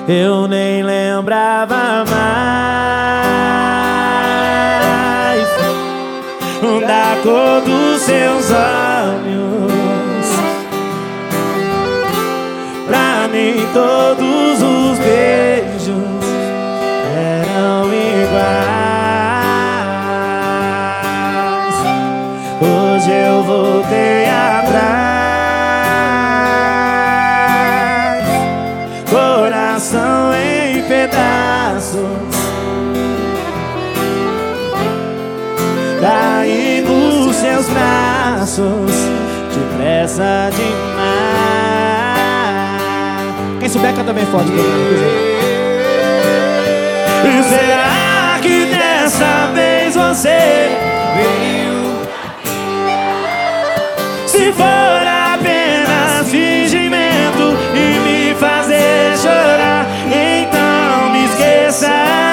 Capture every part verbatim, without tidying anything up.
eu nem lembrava mais da cor dos seus olhos. Pra mim todos os beijos eram iguais. Hoje eu voltei atrás, coração em pedaços, caí nos seus braços, depressa demais. Quem souber canta bem forte, quem não. Será que dessa vez você veio? Se for apenas fingimento e me fazer chorar, então me esqueça.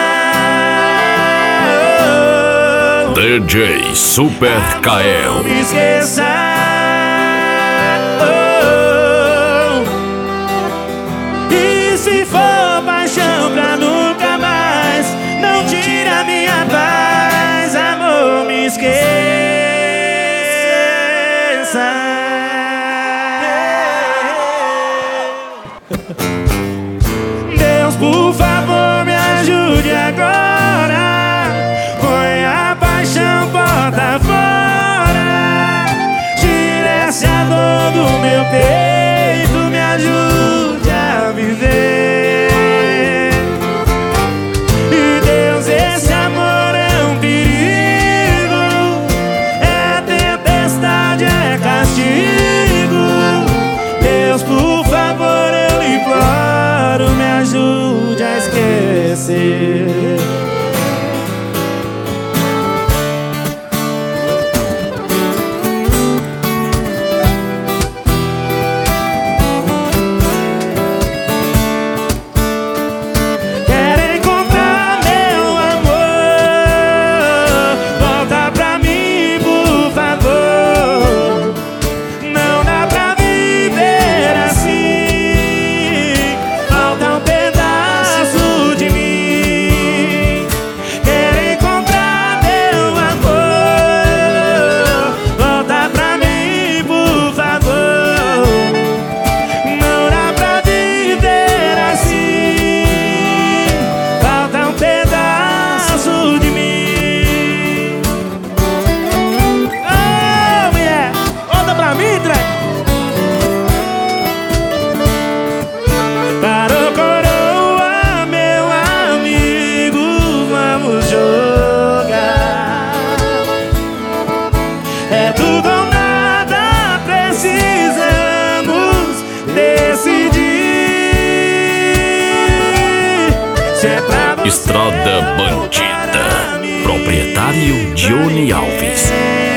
D J Super Kael. Não me esqueça. E se for paixão pra nunca mais, não tire a minha paz, amor, me esqueça. Deus, por favor, me ajude agora. Põe a paixão porta fora. Tire essa dor do meu peito, me ajude a viver. E Deus, esse amor é um perigo, é tempestade, é castigo. Deus, por favor, eu lhe imploro, me ajude a esquecer. Quero encontrar meu amor, volta pra mim, por favor. Não dá pra viver assim, falta um pedaço de mim. Quero encontrar meu amor, volta pra mim, por favor. Não dá pra viver assim, falta um pedaço de mim. Oh, mulher, volta pra mim, Trek. Parou, coroa, meu amigo, vamos jogar. É tudo ou nada, precisamos decidir. Se é pra você Estrada ou Bandida. para mim. Proprietário Johnny Alves.